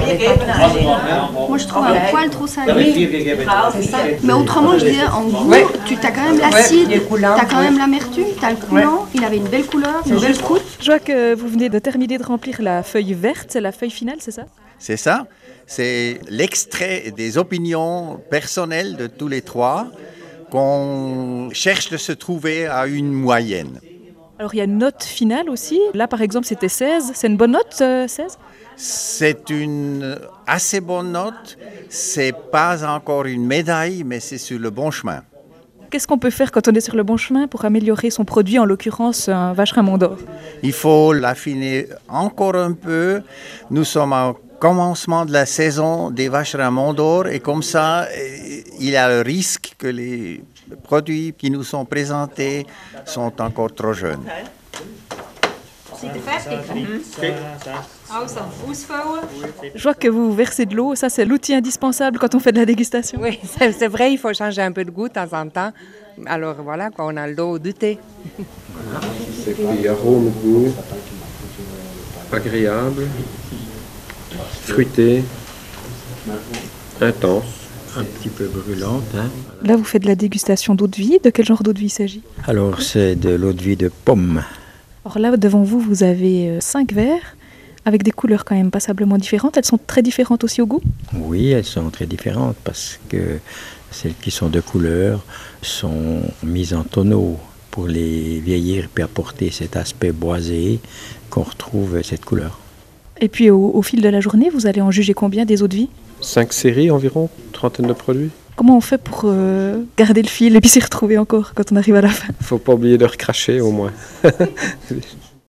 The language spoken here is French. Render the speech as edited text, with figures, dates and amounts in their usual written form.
Moi, je trouve un poil trop salé. Mais autrement, je dirais, en goût, tu as quand même l'acide, tu as quand même l'amertume, tu as le coulant. Il avait une belle couleur, une belle croûte. Je vois que vous venez de terminer de remplir la feuille verte, c'est la feuille finale, c'est ça? C'est ça, c'est l'extrait des opinions personnelles de tous les trois qu'on cherche de se trouver à une moyenne. Alors il y a une note finale aussi. Là par exemple c'était 16. C'est une bonne note 16? C'est une assez bonne note. C'est pas encore une médaille, mais c'est sur le bon chemin. Qu'est-ce qu'on peut faire quand on est sur le bon chemin pour améliorer son produit, en l'occurrence un Vacherin Mont d'Or? Il faut l'affiner encore un peu. Nous sommes au commencement de la saison des Vacherins Mont d'Or et comme ça, il y a le risque que les produits qui nous sont présentés sont encore trop jeunes. Je vois que vous versez de l'eau, ça c'est l'outil indispensable quand on fait de la dégustation. Oui, c'est vrai, il faut changer un peu de goût de temps en temps. Alors voilà, on a l'eau du thé. Voilà. C'est puis arôme, goût, agréable, fruité, intense. Un petit peu brûlante. Hein. Là, vous faites de la dégustation d'eau de vie. De quel genre d'eau de vie il s'agit? Alors, c'est de l'eau de vie de pomme. Alors là, devant vous, vous avez 5 verres avec des couleurs quand même passablement différentes. Elles sont très différentes aussi au goût? Oui, elles sont très différentes parce que celles qui sont de couleur sont mises en tonneau pour les vieillir et apporter cet aspect boisé qu'on retrouve cette couleur. Et puis au fil de la journée, vous allez en juger combien des eaux de vie? 5 séries environ, trentaine de produits. Comment on fait pour garder le fil et puis s'y retrouver encore quand on arrive à la fin? Faut pas oublier de recracher au moins.